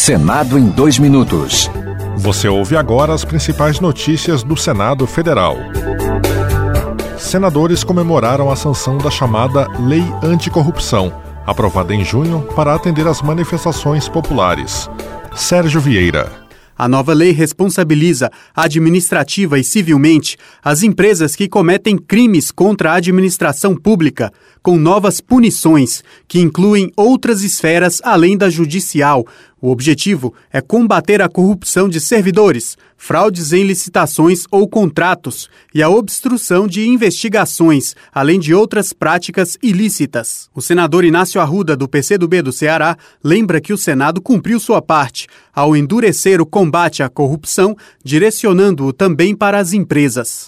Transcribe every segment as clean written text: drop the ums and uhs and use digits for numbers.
Senado em 2 minutos. Você ouve agora as principais notícias do Senado Federal. Senadores comemoraram a sanção da chamada Lei Anticorrupção, aprovada em junho para atender às manifestações populares. Sérgio Vieira. A nova lei responsabiliza administrativa e civilmente as empresas que cometem crimes contra a administração pública, com novas punições que incluem outras esferas além da judicial. O objetivo é combater a corrupção de servidores, fraudes em licitações ou contratos e a obstrução de investigações, além de outras práticas ilícitas. O senador Inácio Arruda, do PCdoB do Ceará, lembra que o Senado cumpriu sua parte ao endurecer o combate à corrupção, direcionando-o também para as empresas.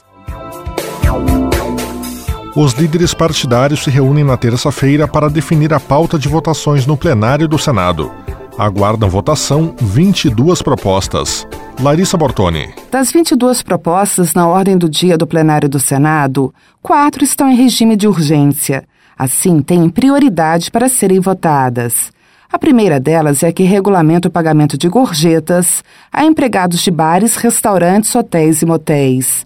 Os líderes partidários se reúnem na terça-feira para definir a pauta de votações no plenário do Senado. Aguardam votação 22 propostas. Larissa Bortoni. Das 22 propostas na ordem do dia do plenário do Senado, 4 estão em regime de urgência. Assim, têm prioridade para serem votadas. A primeira delas é a que regulamenta o pagamento de gorjetas a empregados de bares, restaurantes, hotéis e motéis.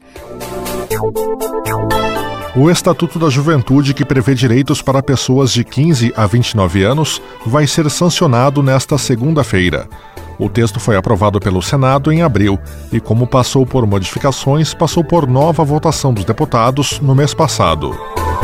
O Estatuto da Juventude, que prevê direitos para pessoas de 15 a 29 anos, vai ser sancionado nesta segunda-feira. O texto foi aprovado pelo Senado em abril e, como passou por modificações, passou por nova votação dos deputados no mês passado.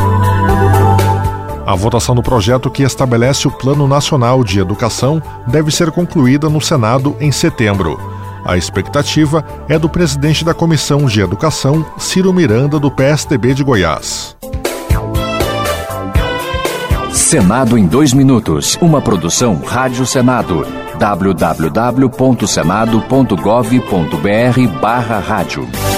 A votação do projeto que estabelece o Plano Nacional de Educação deve ser concluída no Senado em setembro. A expectativa é do presidente da Comissão de Educação, Ciro Miranda, do PSDB de Goiás. Senado em 2 minutos. Uma produção Rádio Senado. www.senado.gov.br/rádio